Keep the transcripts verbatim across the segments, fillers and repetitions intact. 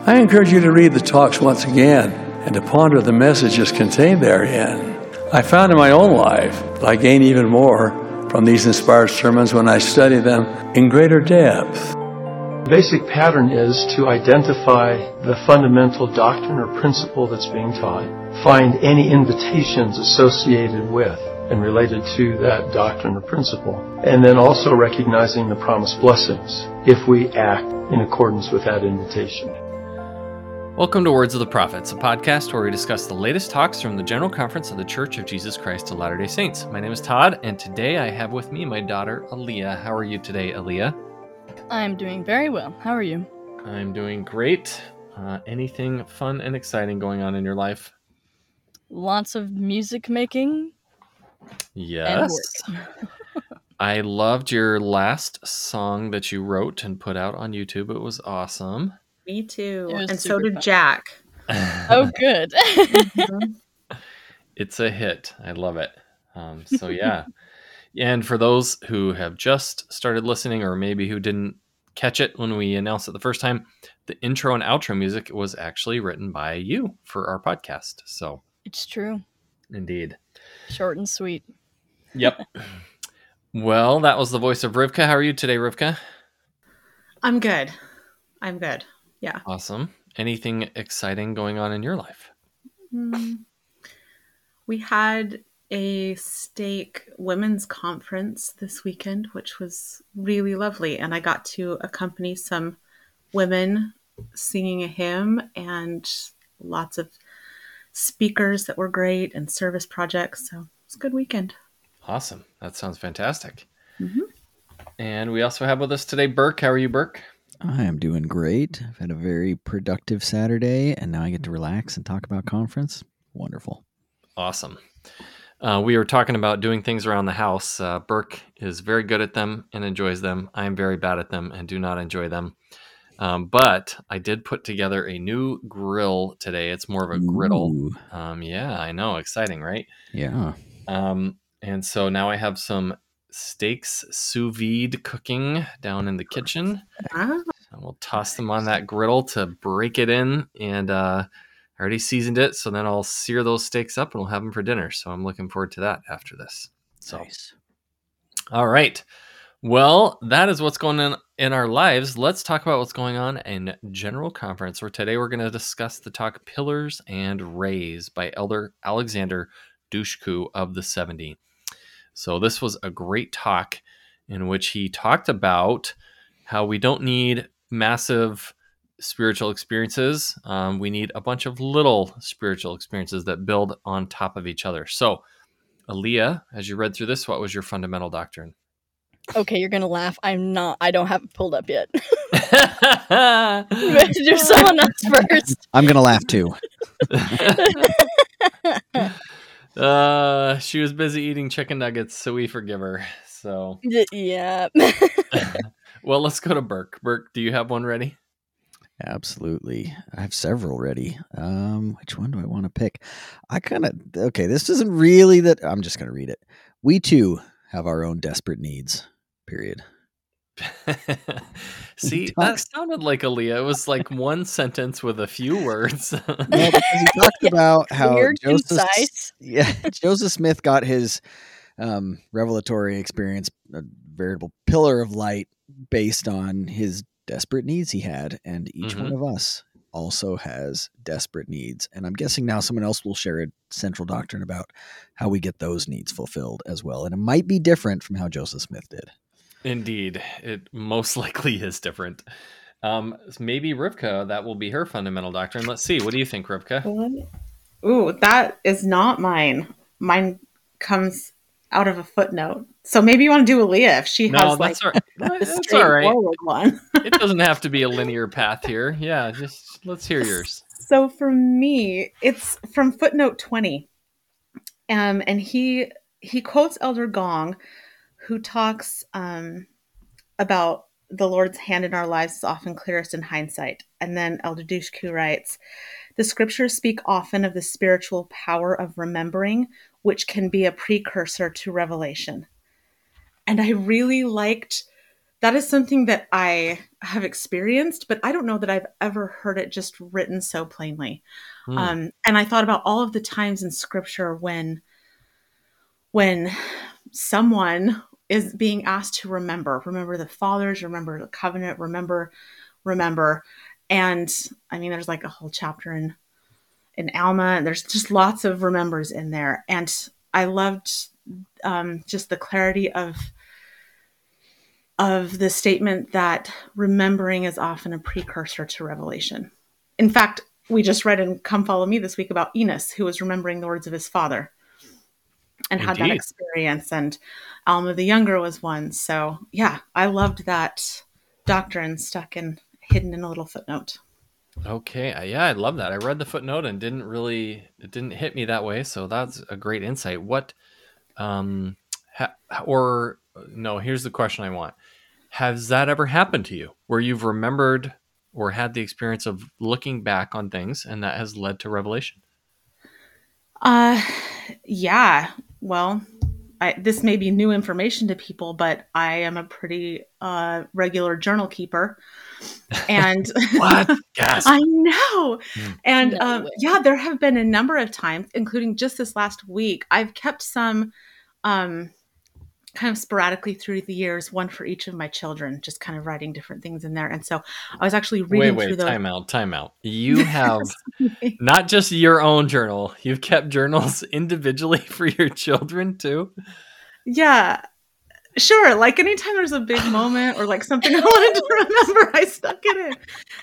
I encourage you to read the talks once again and to ponder the messages contained therein. I found in my own life that I gain even more from these inspired sermons when I study them in greater depth. The basic pattern is to identify the fundamental doctrine or principle that's being taught, find any invitations associated with and related to that doctrine or principle, and then also recognizing the promised blessings if we act in accordance with that invitation. Welcome to Words of the Prophets, a podcast where we discuss the latest talks from the General Conference of the Church of Jesus Christ of Latter-day Saints. My name is Todd, and today I have with me my daughter, Aaliyah. How are you today, Aaliyah? I'm doing very well. How are you? I'm doing great. Uh, anything fun and exciting going on in your life? Lots of music making. Yes. And work. I loved your last song that you wrote and put out on YouTube. It was awesome. Me too. It was And so super did fun. Jack. Oh, good. Mhm. It's a hit. I love it. Um, so yeah. And for those who have just started listening or maybe who didn't catch it when we announced it the first time, the intro and outro music was actually written by you for our podcast. So It's true. indeed. Short and sweet. Yep. Well, that was the voice of Rivka. How are you today, Rivka? I'm good. I'm good. Yeah. Awesome. Anything exciting going on in your life? Mm. We had a stake women's conference this weekend, which was really lovely. And I got to accompany some women singing a hymn and lots of speakers that were great and service projects. So it's a good weekend. Awesome. That sounds fantastic. Mhm. And we also have with us today Burke. How are you, Burke? I am doing great. I've had a very productive Saturday, and now I get to relax and talk about conference. Wonderful. Awesome. Uh, we were talking about doing things around the house. Uh, Burke is very good at them and enjoys them. I am very bad at them and do not enjoy them. Um, but I did put together a new grill today. It's more of a griddle. Ooh, Um, yeah, I know. Exciting, right? yeah. Um, and so now I have some steaks sous vide cooking down in the kitchen. Ah, And we'll toss them on that griddle to break it in. And uh, I already seasoned it. So then I'll sear those steaks up and we'll have them for dinner. So I'm looking forward to that after this. So, Nice. all right. Well, that is what's going on in our lives. Let's talk about what's going on in General Conference, where today we're going to discuss the talk Pillars and Rays by Elder Alexander Dushku of the seventy. So this was a great talk in which he talked about how we don't need massive spiritual experiences. Um, we need a bunch of little spiritual experiences that build on top of each other. So, Aaliyah, as you read through this, what was your fundamental doctrine? Okay, you're going to laugh. I'm not. I don't have it pulled up yet. uh, You have to do someone else first. I'm going to laugh too. uh, she was busy eating chicken nuggets, so we forgive her. So, Y- Yeah. well, let's go to Burke. Burke, do you have one ready? Absolutely. I have several ready. Um, which one do I want to pick? I kind of, okay, this isn't really that. I'm just going to read it. We too have our own desperate needs, period. See, that talks- sounded like Aaliyah. It was like one sentence with a few words. Well, because he talked about how You're Joseph, concise. yeah, Joseph Smith got his um, revelatory experience, a veritable pillar of light based on his desperate needs he had. And each Mhm. one of us also has desperate needs. And I'm guessing now someone else will share a central doctrine about how we get those needs fulfilled as well. And it might be different from how Joseph Smith did. Indeed, it most likely is different. Um, maybe Rivka, that will be her fundamental doctrine. Let's see. What do you think, Rivka? Ooh, that is not mine. Mine comes out of a footnote. So maybe you want to do Aaliyah if she No, has like that's all, the that's all right. straightforward one. It doesn't have to be a linear path here. Yeah, just let's hear yours. So for me, it's from footnote twenty. Um, and he he quotes Elder Gong, who talks um, about the Lord's hand in our lives is often clearest in hindsight. And then Elder Dushku writes, the scriptures speak often of the spiritual power of remembering, which can be a precursor to revelation. And I really liked that is something that I have experienced, but I don't know that I've ever heard it just written so plainly. Hmm. Um, and I thought about all of the times in Scripture when when someone is being asked to remember, remember the fathers, remember the covenant, remember, remember. And I mean, there's like a whole chapter in, in Alma, and there's just lots of remembers in there. And I loved um, just the clarity of, of the statement that remembering is often a precursor to revelation. In fact, we just read in Come Follow Me this week about Enos, who was remembering the words of his father and had that Indeed. experience. And Alma the Younger was one. So yeah, I loved that doctrine stuck in hidden in a little footnote. Okay. uh, Yeah, I love that. I read the footnote and didn't really, it didn't hit me that way. So that's a great insight. What, um, ha, or no, here's the question I want. Has that ever happened to you where you've remembered or had the experience of looking back on things and that has led to revelation? Uh, yeah. Well, I, this may be new information to people, but I am a pretty uh, regular journal keeper. And What? Gasp. I know. Hmm. And No um, way. yeah, there have been a number of times, including just this last week, I've kept some um, kind of sporadically through the years, one for each of my children, just kind of writing different things in there. And so I was actually Wait, reading through wait, those. time out, time out. You have not just your own journal, you've kept journals individually for your children too? Yeah, sure. Like anytime there's a big moment or like something I wanted to remember, I stuck it in.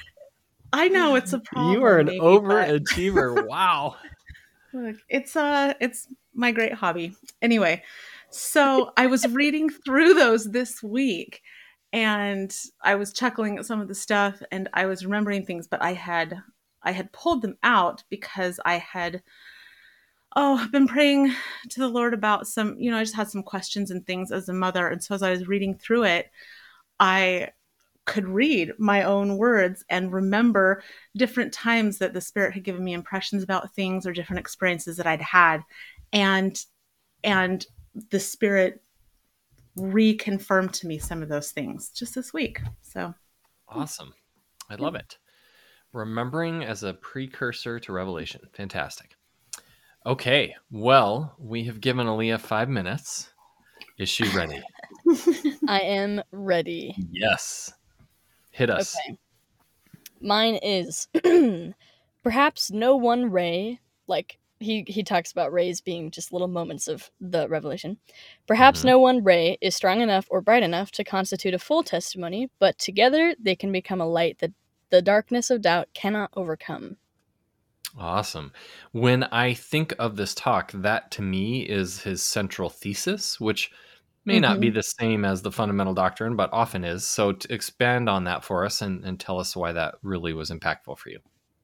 I know it's a problem. You are an maybe, overachiever. Wow. but look, it's uh, it's my great hobby. Anyway, so I was reading through those this week, and I was chuckling at some of the stuff, and I was remembering things, but I had I had pulled them out because I had oh, I've been praying to the Lord about some, you know, I just had some questions and things as a mother. And so as I was reading through it, I could read my own words and remember different times that the Spirit had given me impressions about things or different experiences that I'd had. And, and the Spirit reconfirmed to me some of those things just this week. So Awesome. I love it. Remembering as a precursor to revelation. Fantastic. Okay. Well, we have given Aaliyah five minutes. Is she ready? I am ready. Yes. Hit us. Okay. Mine is perhaps no one ray, like he, he talks about rays being just little moments of the revelation. Perhaps Mhm. no one ray is strong enough or bright enough to constitute a full testimony, but together they can become a light that the darkness of doubt cannot overcome. Awesome. When I think of this talk, that to me is his central thesis, which may not be the same as the fundamental doctrine, but often is. So to expand on that for us and, and tell us why that really was impactful for you.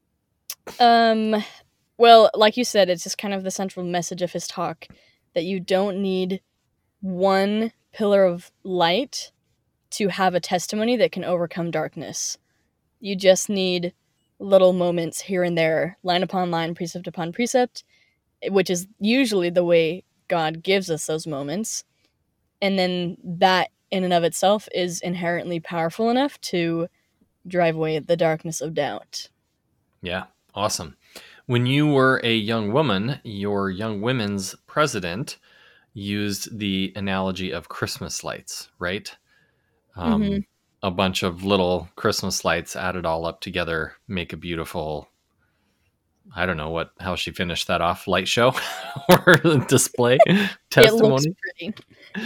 Um, well, like you said, it's just kind of the central message of his talk that you don't need one pillar of light to have a testimony that can overcome darkness. You just need little moments here and there, line upon line, precept upon precept, which is usually the way God gives us those moments. And then that in and of itself is inherently powerful enough to drive away the darkness of doubt. Yeah. Awesome. When you were a young woman, your young women's president used the analogy of Christmas lights, right? Um, Mhm. A bunch of little Christmas lights added all up together make a beautiful, I don't know what, how she finished that off, light show or display testimony. It looks pretty.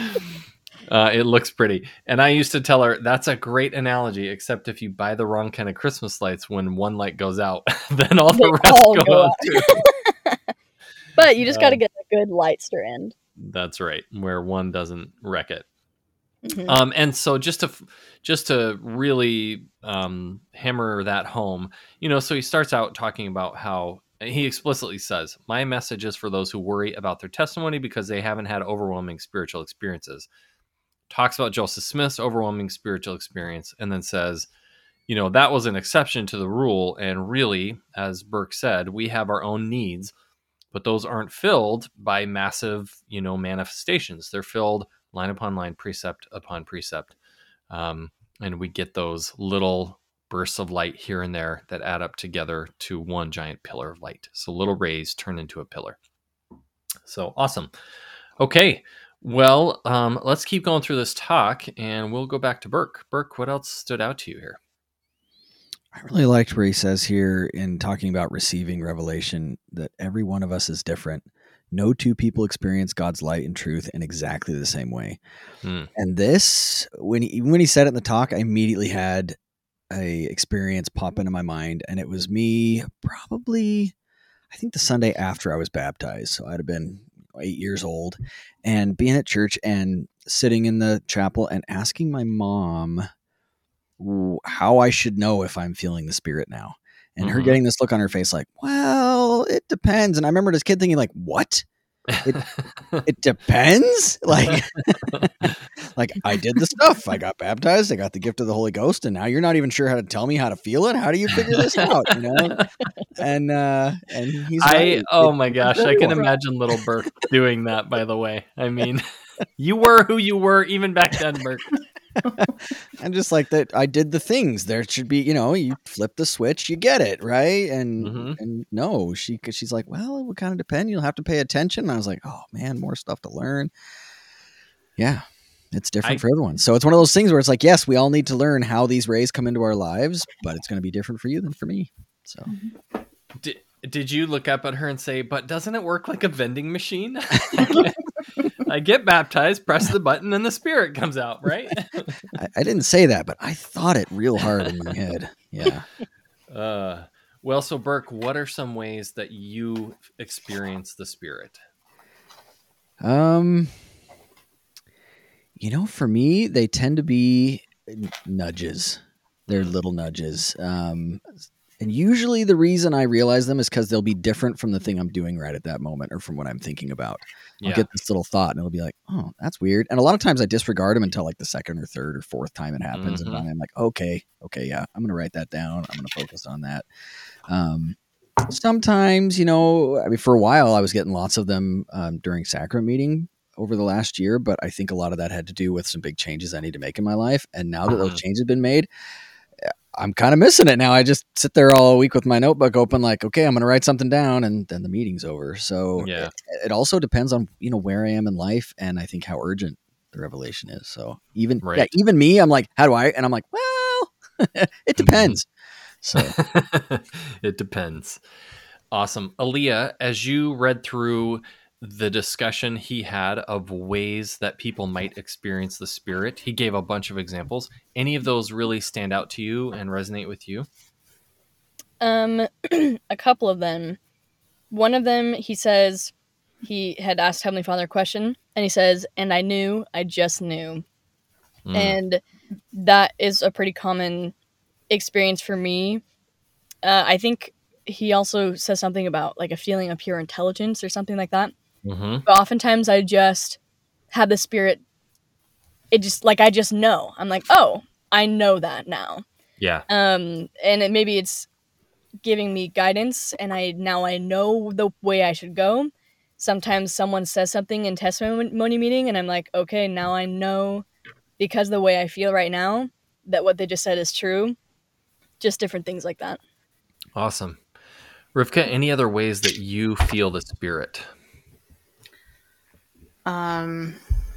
Uh, it looks pretty. And I used to tell her, that's a great analogy, except if you buy the wrong kind of Christmas lights, when one light goes out, then all the They rest all go, go out out. too. But you just got to Uh, get a good light strand. That's right, where one doesn't wreck it. Mhm. Um, and so just to just to really um, hammer that home, you know, so he starts out talking about how he explicitly says, my message is for those who worry about their testimony because they haven't had overwhelming spiritual experiences. Talks about Joseph Smith's overwhelming spiritual experience and then says, you know, that was an exception to the rule. And really, as Burke said, we have our own needs, but those aren't filled by massive, you know, manifestations. They're filled line upon line, precept upon precept. Um, and we get those little bursts of light here and there that add up together to one giant pillar of light. So little rays turn into a pillar. So awesome. Okay. Well, um, let's keep going through this talk, and we'll go back to Burke. Burke, what else stood out to you here? I really liked where he says here in talking about receiving revelation that every one of us is different. No two people experience God's light and truth in exactly the same way. Hmm. And this, when he, when he said it in the talk, I immediately had a experience pop into my mind, and it was me probably, I think the Sunday after I was baptized. So I'd have been eight years old, and being at church and sitting in the chapel and asking my mom how I should know if I'm feeling the Spirit now. And mm-hmm. her getting this look on her face like, well, it depends. And I remember as a kid thinking like, what? It, it depends? Like, like I did the stuff. I got baptized. I got the gift of the Holy Ghost. And now you're not even sure how to tell me how to feel it. How do you figure this out? You know? And, uh, and he's, I, right. oh it, my gosh, I can imagine little Burke doing that, by the way. I mean, you were who you were even back then, Burke. And just like that, I did the things. There should be, you know, you flip the switch, you get it, right? And mm-hmm. and no, she, cause she's like, well, it would kind of depend. You'll have to pay attention. And I was like, oh man, more stuff to learn. Yeah, it's different I, for everyone. So it's one of those things where it's like, yes, we all need to learn how these rays come into our lives, but it's going to be different for you than for me. So. Did, did you look up at her and say, but doesn't it work like a vending machine? I get baptized, press the button, and the Spirit comes out, right? I, I didn't say that, but I thought it real hard in my head. Yeah. Uh, well, so Burke, what are some ways that you experience the Spirit? Um, you know, for me, they tend to be nudges. They're little nudges. Um, And usually the reason I realize them is because they'll be different from the thing I'm doing right at that moment or from what I'm thinking about. I'll yeah. get this little thought and it'll be like, oh, that's weird. And a lot of times I disregard them until like the second or third or fourth time it happens. Mm-hmm. And I'm like, okay, okay, yeah, I'm going to write that down. I'm going to focus on that. Um, sometimes, you know, I mean, for a while I was getting lots of them um, during sacrament meeting over the last year, but I think a lot of that had to do with some big changes I need to make in my life. And now that mm-hmm. those changes have been made, I'm kind of missing it now. I just sit there all week with my notebook open, like, okay, I'm going to write something down, and then the meeting's over. So yeah. it, it also depends on, you know, where I am in life, and I think how urgent the revelation is. So even, right. yeah, even me, I'm like, how do I? And I'm like, well, it depends. So it depends. Awesome, Aaliyah. As you read through the discussion he had of ways that people might experience the Spirit, he gave a bunch of examples. Any of those really stand out to you and resonate with you? Um, a couple of them. One of them, he says he had asked Heavenly Father a question, and he says, and I knew, I just knew. Mm. And that is a pretty common experience for me. Uh, I think he also says something about like a feeling of pure intelligence or something like that. Mm-hmm. But oftentimes I just have the Spirit, it just, like, I just know. I'm like, oh, I know that now. Yeah. Um, and it, maybe it's giving me guidance, and I now I know the way I should go. Sometimes someone says something in testimony meeting, and I'm like, okay, now I know, because of the way I feel right now, that what they just said is true. Just different things like that. Awesome. Rivka, any other ways that you feel the Spirit? Um,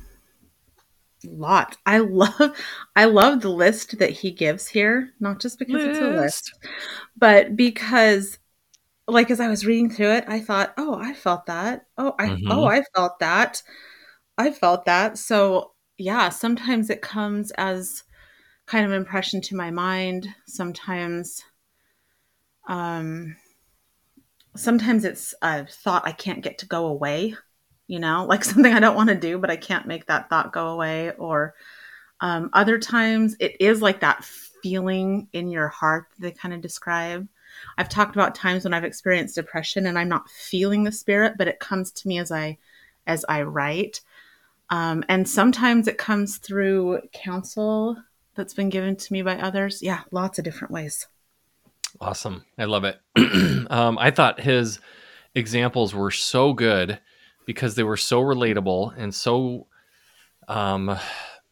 lot. I love, I love the list that he gives here, not just because list. It's a list, but because, like, as I was reading through it, I thought, oh, I felt that. Oh, I, mm-hmm. oh, I felt that. I felt that. So yeah, sometimes it comes as kind of impression to my mind. Sometimes, um, sometimes it's a thought I can't get to go away. You know, like something I don't want to do, but I can't make that thought go away. Or um, other times it is like that feeling in your heart that they kind of describe. I've talked about times when I've experienced depression and I'm not feeling the Spirit, but it comes to me as I, as I write. Um, and sometimes it comes through counsel that's been given to me by others. Yeah, lots of different ways. Awesome. I love it. um, I thought his examples were so good, because they were so relatable and so um,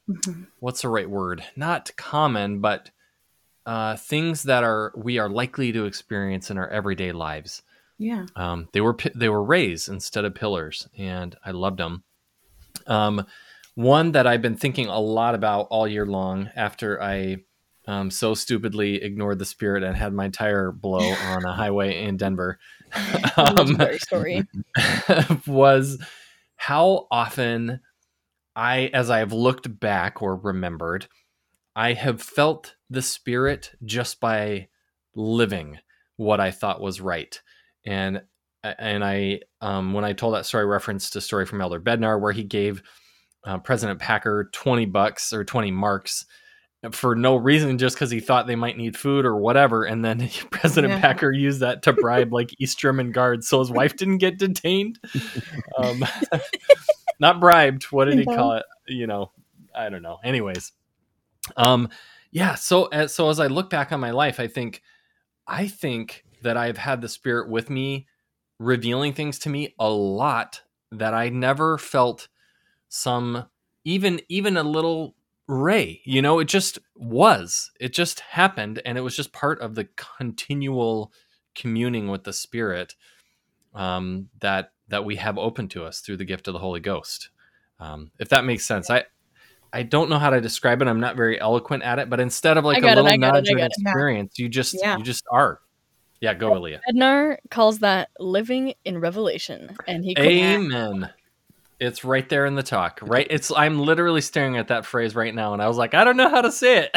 Mhm. what's the right word? Not common, but uh, things that are we are likely to experience in our everyday lives. Yeah. Um, they were pi- they were rays instead of pillars, and I loved them. Um, one that I've been thinking a lot about all year long after I um, so stupidly ignored the Spirit and had my tire blow on a highway in Denver um, Legendary story. was how often I, as I have looked back or remembered, I have felt the Spirit just by living what I thought was right. And and I, um, when I told that story, I referenced a story from Elder Bednar where he gave uh, President Packer twenty bucks or twenty marks for no reason, just because he thought they might need food or whatever. And then President Yeah. Packer used that to bribe like East German guards so his wife didn't get detained. Um, not bribed. What did he call it? You know, I don't know. Anyways. Um, yeah. So, as, so as I look back on my life, I think, I think that I've had the Spirit with me, revealing things to me a lot that I never felt some, even, even a little ray, you know, it just was, it just happened. And it was just part of the continual communing with the Spirit, um, that, that we have open to us through the gift of the Holy Ghost. Um, if that makes sense. I, I don't know how to describe it. I'm not very eloquent at it, but instead of like a got it, little I got it, nudge I or an got it. experience, you just Yeah. you just are. Yeah, go, Aaliyah. Bednar calls that living in revelation, and he couldn't. Amen. It's right there in the talk, right? It's I'm literally staring at that phrase right now, and I was like, I don't know how to say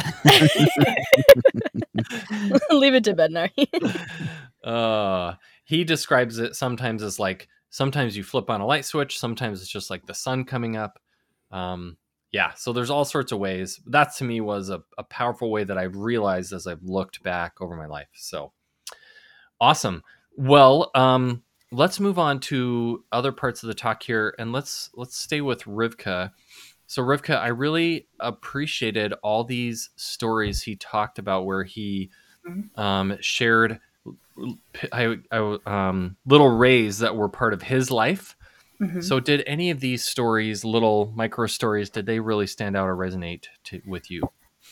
it. Leave it to Bednar. uh, he describes it sometimes as like sometimes you flip on a light switch, sometimes it's just like the sun coming up. Um, yeah, so there's all sorts of ways. That to me was a, a powerful way that I've realized as I've looked back over my life. So awesome. Well, um, let's move on to other parts of the talk here, and let's let's stay with Rivka. So Rivka, I really appreciated all these stories he talked about where he um, shared I, I, um, little rays that were part of his life. Mhm. So did any of these stories, little micro stories, did they really stand out or resonate to, with you?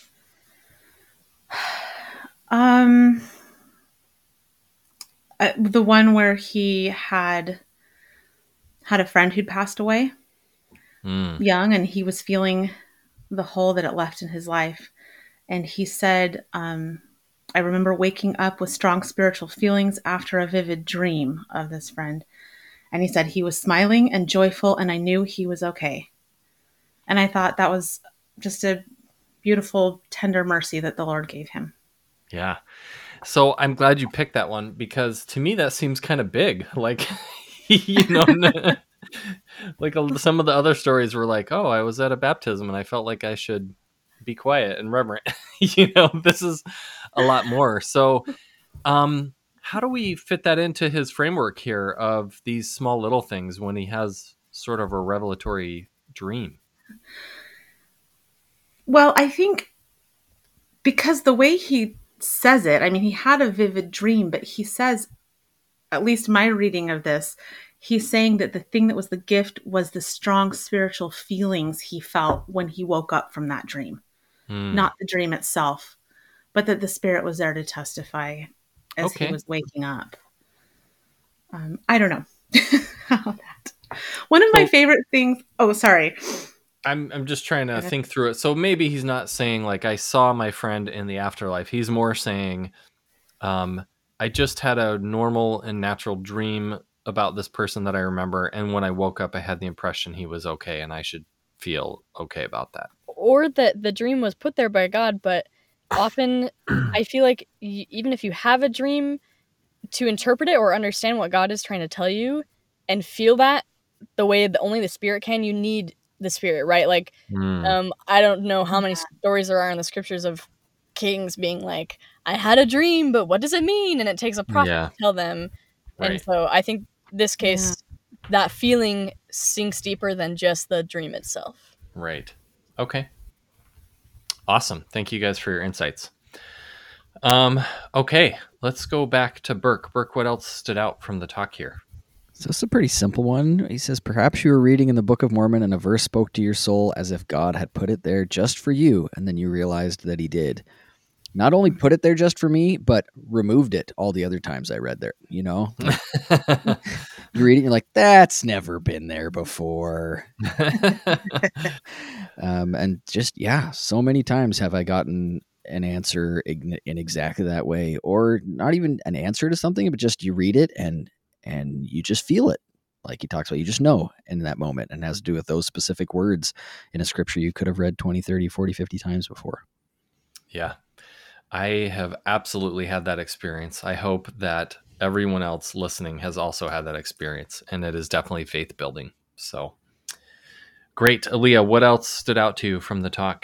Um, uh, the one where he had had a friend who'd passed away Mm. young, and he was feeling the hole that it left in his life. And he said, um, I remember waking up with strong spiritual feelings after a vivid dream of this friend. And he said he was smiling and joyful, and I knew he was okay. And I thought that was just a beautiful, tender mercy that the Lord gave him. Yeah. So I'm glad you picked that one, because to me that seems kind of big. Like, you know, like some of the other stories were like, oh, I was at a baptism and I felt like I should be quiet and reverent. You know, this is a lot more. So, um, how do we fit that into his framework here of these small little things when he has sort of a revelatory dream? Well, I think because the way he says it, I mean, he had a vivid dream, but he says, at least my reading of this, he's saying that the thing that was the gift was the strong spiritual feelings he felt when he woke up from that dream. Hmm. Not the dream itself, but that the Spirit was there to testify as Okay. he was waking up. Um, I don't know. How that. One of my So- favorite things. Oh, sorry. I'm I'm just trying to Okay. think through it. So maybe he's not saying like I saw my friend in the afterlife. He's more saying, um, I just had a normal and natural dream about this person that I remember, and when I woke up, I had the impression he was okay, and I should feel okay about that. Or that the dream was put there by God, but often I feel like y- even if you have a dream, to interpret it or understand what God is trying to tell you and feel that the way that only the Spirit can, you need the Spirit, right? Like, Hmm. um, I don't know how many stories there are in the scriptures of kings being like, I had a dream, but what does it mean? And it takes a prophet Yeah. to tell them. And Right. so I think this case, that feeling sinks deeper than just the dream itself. Right. Okay. Awesome. Thank you guys for your insights. Um, okay, let's go back to Burke. Burke, what else stood out from the talk here? So it's a pretty simple one. He says, perhaps you were reading in the Book of Mormon and a verse spoke to your soul as if God had put it there just for you, and then you realized that he did. Not only put it there just for me, but removed it all the other times I read there. You know, like, you read it, you're like, that's never been there before. um, and just, yeah, so many times have I gotten an answer in, in exactly that way, or not even an answer to something, but just you read it and and you just feel it. Like he talks about, you just know in that moment, and it has to do with those specific words in a scripture you could have read twenty, thirty, forty, fifty times before. Yeah. I have absolutely had that experience. I hope that everyone else listening has also had that experience, and it is definitely faith building. So great. Aaliyah, what else stood out to you from the talk?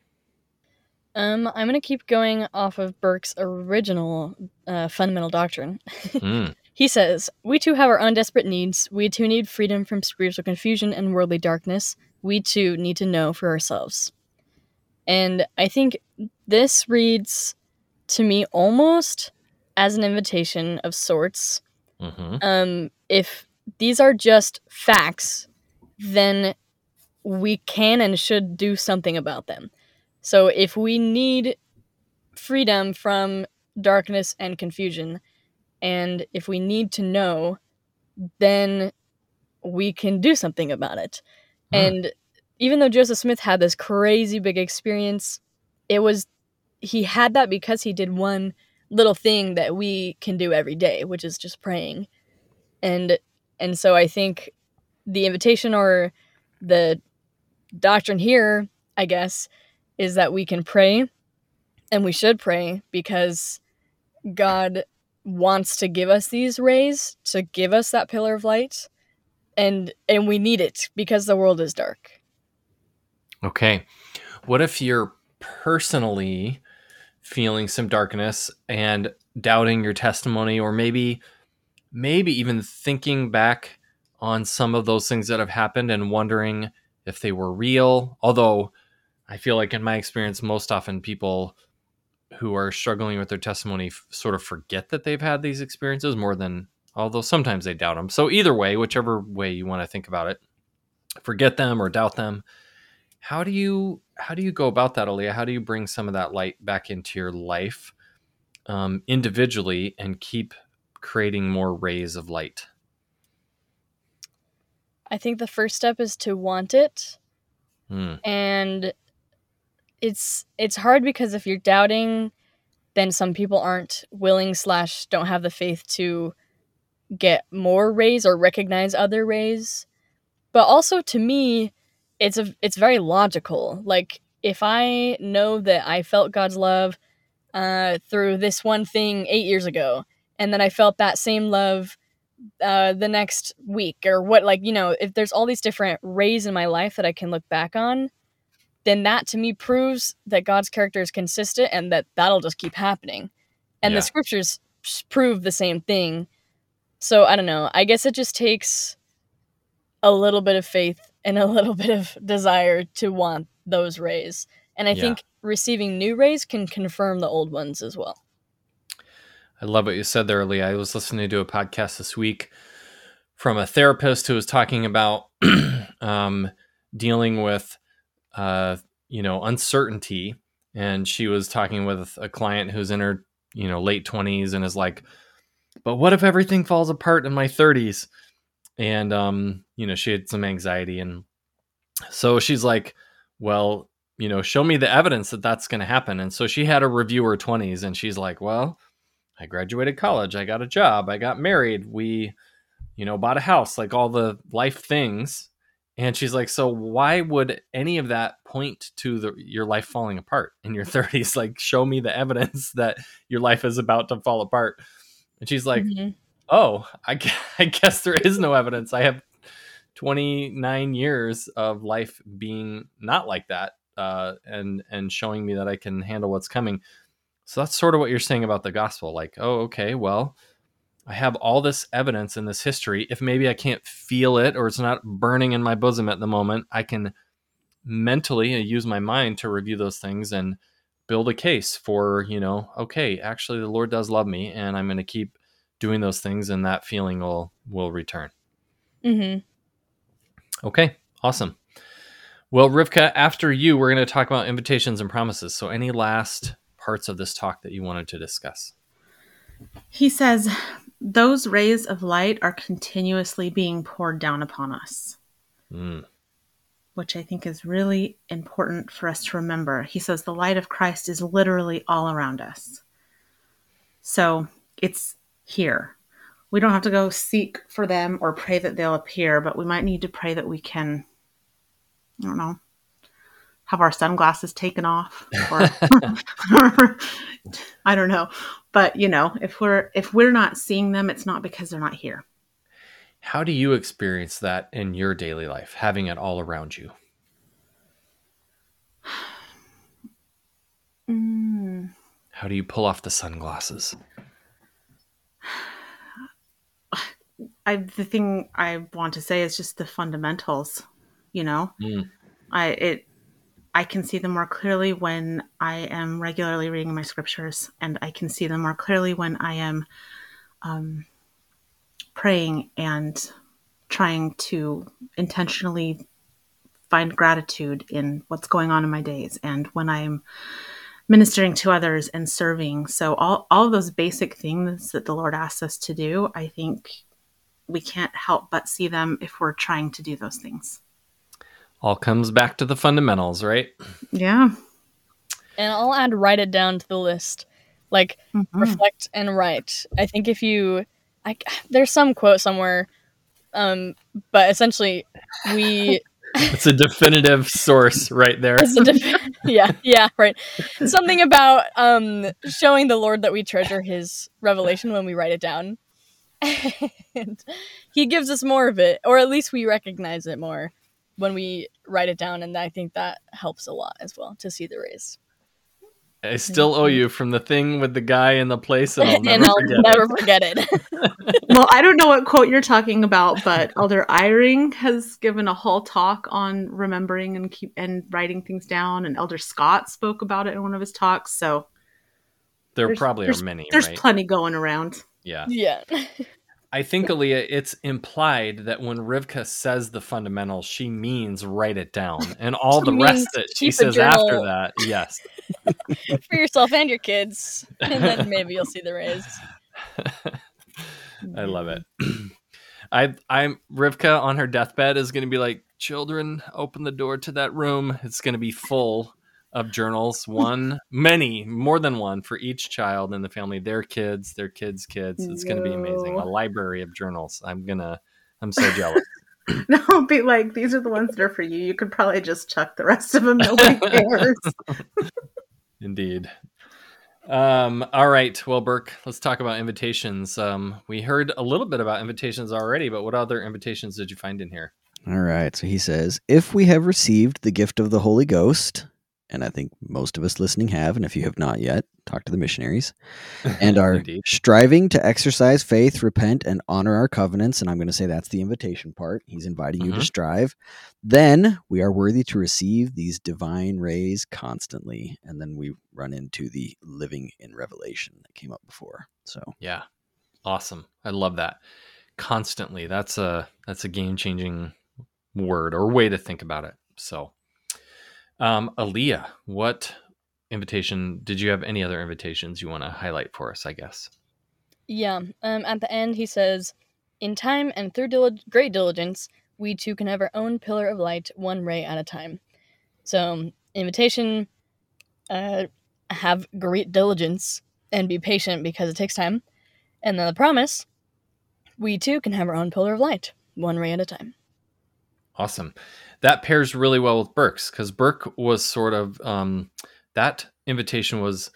Um, I'm going to keep going off of Burke's original uh, fundamental doctrine. Mm. He says, we too have our own desperate needs. We too need freedom from spiritual confusion and worldly darkness. We too need to know for ourselves. And I think this reads to me almost as an invitation of sorts. Mm-hmm. Um, if these are just facts, then we can and should do something about them. So if we need freedom from darkness and confusion, and if we need to know, then we can do something about it. Hmm. And even though Joseph Smith had this crazy big experience, it was, he had that because he did one little thing that we can do every day, which is just praying. And and so I think the invitation, or the doctrine here, I guess, is that we can pray, and we should pray, because God wants to give us these rays, to give us that pillar of light, and and we need it because the world is dark. Okay. What if you're personally feeling some darkness and doubting your testimony, or maybe maybe even thinking back on some of those things that have happened and wondering if they were real? Although I feel like in my experience, most often people who are struggling with their testimony f- sort of forget that they've had these experiences more than, although sometimes they doubt them. So either way, whichever way you want to think about it, forget them or doubt them. How do you how do you go about that, Aaliyah? How do you bring some of that light back into your life um, individually and keep creating more rays of light? I think the first step is to want it. Hmm. And it's it's hard because if you're doubting, then some people aren't willing slash don't have the faith to get more rays or recognize other rays. But also, to me, it's a it's very logical. Like, if I know that I felt God's love uh, through this one thing eight years ago, and then I felt that same love uh, the next week, or what, like, you know, if there's all these different rays in my life that I can look back on, then that to me proves that God's character is consistent, and that that'll just keep happening. And Yeah. the scriptures prove the same thing. So I don't know. I guess it just takes a little bit of faith and a little bit of desire to want those rays. And I Yeah. think receiving new rays can confirm the old ones as well. I love what you said there, Lee. I was listening to a podcast this week from a therapist who was talking about um, dealing with, uh, you know, uncertainty. And she was talking with a client who's in her, you know, late twenties and is like, but what if everything falls apart in my thirties? And, um, you know, she had some anxiety. And so she's like, well, you know, show me the evidence that that's going to happen. And so she had to review her twenties, and she's like, well, I graduated college, I got a job, I got married, we, you know, bought a house, like all the life things. And she's like, so why would any of that point to the, your life falling apart in your thirties? Like, show me the evidence that your life is about to fall apart. And she's like, Mm-hmm. oh, I, gu- I guess there is no evidence. I have twenty-nine years of life being not like that, uh, and and showing me that I can handle what's coming. So that's sort of what you're saying about the gospel. Like, oh, okay, well, I have all this evidence in this history. If maybe I can't feel it, or it's not burning in my bosom at the moment, I can mentally use my mind to review those things and build a case for, you know, okay, actually the Lord does love me, and I'm going to keep doing those things, and that feeling will will return. Mm-hmm. Okay, awesome. Well, Rivka, after you, we're going to talk about invitations and promises. So any last parts of this talk that you wanted to discuss? He says, those rays of light are continuously being poured down upon us, Mm. which I think is really important for us to remember. He says the light of Christ is literally all around us. So it's here. We don't have to go seek for them or pray that they'll appear, but we might need to pray that we can, I don't know, have our sunglasses taken off, or I don't know. But you know, if we're if we're not seeing them, it's not because they're not here. How do you experience that in your daily life, having it all around you? Mm. How do you pull off the sunglasses? I the thing I want to say is just the fundamentals. You know, Mm. I it I can see them more clearly when I am regularly reading my scriptures, and I can see them more clearly when I am um, praying and trying to intentionally find gratitude in what's going on in my days, and when I'm ministering to others and serving. So all, all of those basic things that the Lord asks us to do, I think we can't help but see them if we're trying to do those things. All comes back to the fundamentals, right? Yeah. And I'll add write it down to the list. Like, Mm-hmm. reflect and write. I think if you... I, there's some quote somewhere, um, but essentially we... It's a definitive source right there. It's a def- yeah, yeah, right. Something about um, showing the Lord that we treasure his revelation when we write it down. And he gives us more of it, or at least we recognize it more when we write it down, and I think that helps a lot as well to see the rays. I still owe you from the thing with the guy in the place, and I'll never and I'll forget never it. forget it. Well, I don't know what quote you're talking about, but Elder Eyring has given a whole talk on remembering and keep and writing things down, and Elder Scott spoke about it in one of his talks. So There there's- probably are there's- many, There's right? plenty going around. Yeah. Yeah. I think, Aaliyah, it's implied that when Rivka says the fundamentals, she means write it down. And all She the rest means that she keep a says after journal. that, yes. For yourself and your kids, and then maybe you'll see the rays. I love it. I I'm Rivka on her deathbed is going to be like, children, open the door to that room. It's going to be full of journals, one, many, more than one for each child in the family, their kids, their kids' kids. It's going to be amazing. No. A library of journals. I'm gonna. I'm so jealous. No, be like, these are the ones that are for you. You could probably just chuck the rest of them. Nobody cares. Indeed. Um, all right. Well, Burke, let's talk about invitations. Um, we heard a little bit about invitations already, but what other invitations did you find in here? All right. So he says, if we have received the gift of the Holy Ghost, and I think most of us listening have, and if you have not yet, talk to the missionaries, and are Indeed. striving to exercise faith, repent, and honor our covenants, and I'm going to say that's the invitation part. He's inviting you to Mhm. strive. Then we are worthy to receive these divine rays constantly. And then we run into the living in Revelation that came up before. So Yeah. Awesome. I love that. Constantly. That's a that's a game-changing word or way to think about it. So um Aaliyah, what invitation did you have any other invitations you want to highlight for us, I guess? Yeah. Um. At the end, he says, "In time and through dil- great diligence, we too can have our own pillar of light, one ray at a time." So, invitation, uh, have great diligence and be patient because it takes time. And then the promise, we too can have our own pillar of light, one ray at a time. Awesome. That pairs really well with Burke's, because Burke was sort of um, that invitation was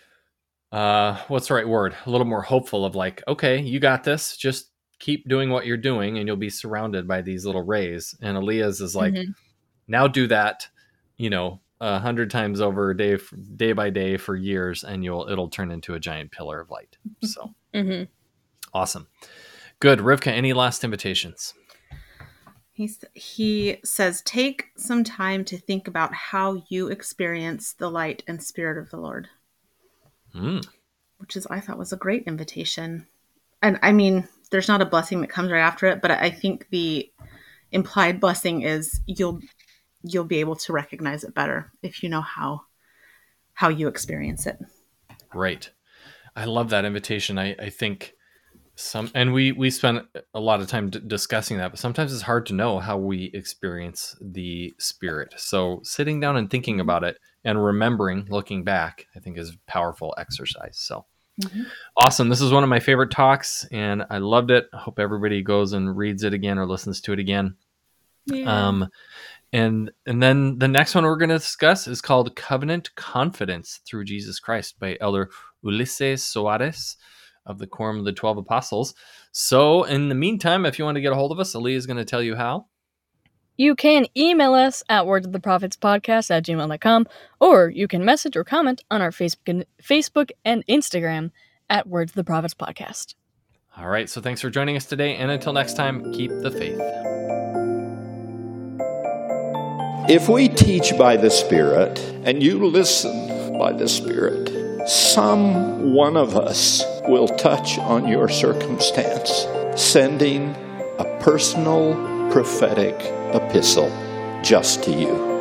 uh, what's the right word? A little more hopeful of like, okay, you got this. Just keep doing what you're doing, and you'll be surrounded by these little rays. And Aaliyah's is like, Mhm. now do that, you know, a hundred times over, day day by day for years, and you'll it'll turn into a giant pillar of light. So Mm-hmm. awesome, good. Rivka, any last invitations? He's, he says, take some time to think about how you experience the light and spirit of the Lord, Mm. which is, I thought was a great invitation. And I mean, there's not a blessing that comes right after it, but I think the implied blessing is you'll you'll be able to recognize it better if you know how how you experience it. Right. I love that invitation. I, I think some, and we, we spent a lot of time d- discussing that, but sometimes it's hard to know how we experience the Spirit. So sitting down and thinking about it and remembering, looking back, I think is a powerful exercise. So mm-hmm. Awesome. This is one of my favorite talks and I loved it. I hope everybody goes and reads it again or listens to it again. Yeah. Um, and, and then the next one we're going to discuss is called Covenant Confidence Through Jesus Christ by Elder Ulises Soares of the Quorum of the Twelve Apostles. So in the meantime, if you want to get a hold of us, Aaliyah is going to tell you how. You can email us at words of the prophets podcast at gmail dot com, or you can message or comment on our Facebook and, Facebook and Instagram at Words of the Prophets podcast. All right, so thanks for joining us today, and until next time, keep the faith. If we teach by the Spirit and you listen by the Spirit, some one of us will touch on your circumstance, sending a personal prophetic epistle just to you.